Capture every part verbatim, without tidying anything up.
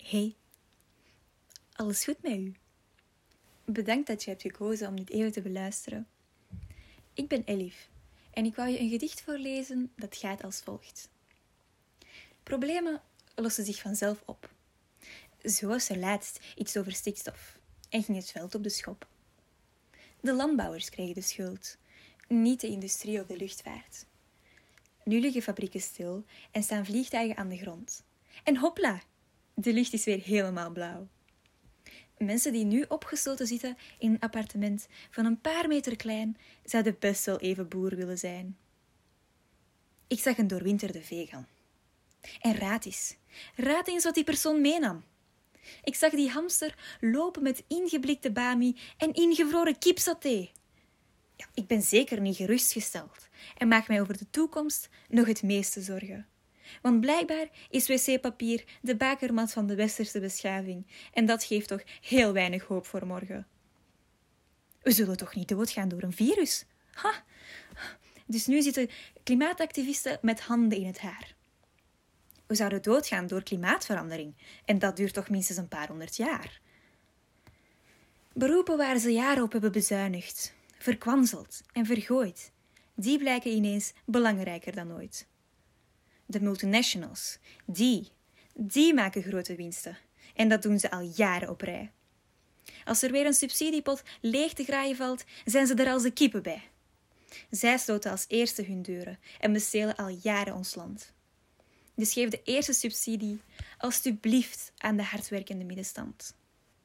Hey, alles goed met u? Bedankt dat je hebt gekozen om dit even te beluisteren. Ik ben Elif en ik wou je een gedicht voorlezen dat gaat als volgt. Problemen lossen zich vanzelf op. Zo was er laatst iets over stikstof en ging het veld op de schop. De landbouwers kregen de schuld, niet de industrie of de luchtvaart. Nu liggen fabrieken stil en staan vliegtuigen aan de grond. En hopla, de lucht is weer helemaal blauw. Mensen die nu opgesloten zitten in een appartement van een paar meter klein, zouden best wel even boer willen zijn. Ik zag een doorwinterde vegan. En raad eens, raad eens wat die persoon meenam. Ik zag die hamster lopen met ingeblikte bami en ingevroren kipsaté. Ja, ik ben zeker niet gerustgesteld en maak mij over de toekomst nog het meeste zorgen. Want blijkbaar is wc-papier de bakermat van de westerse beschaving en dat geeft toch heel weinig hoop voor morgen. We zullen toch niet doodgaan door een virus? Ha! Dus nu zitten klimaatactivisten met handen in het haar. We zouden doodgaan door klimaatverandering en dat duurt toch minstens een paar honderd jaar. Beroepen waar ze jaren op hebben bezuinigd, verkwanseld en vergooid, die blijken ineens belangrijker dan ooit. De multinationals, die, die maken grote winsten. En dat doen ze al jaren op rij. Als er weer een subsidiepot leeg te graaien valt, zijn ze er als de kippen bij. Zij sloten als eerste hun deuren en bestelen al jaren ons land. Dus geef de eerste subsidie alstublieft aan de hardwerkende middenstand.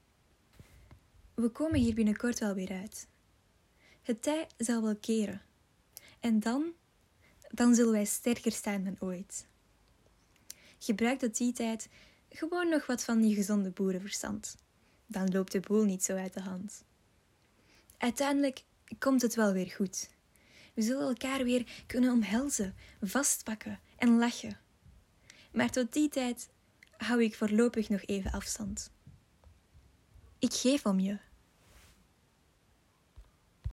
We komen hier binnenkort wel weer uit. Het tij zal wel keren. En dan... dan zullen wij sterker staan dan ooit. Gebruik tot die tijd gewoon nog wat van je gezonde boerenverstand. Dan loopt de boel niet zo uit de hand. Uiteindelijk komt het wel weer goed. We zullen elkaar weer kunnen omhelzen, vastpakken en lachen. Maar tot die tijd hou ik voorlopig nog even afstand. Ik geef om je.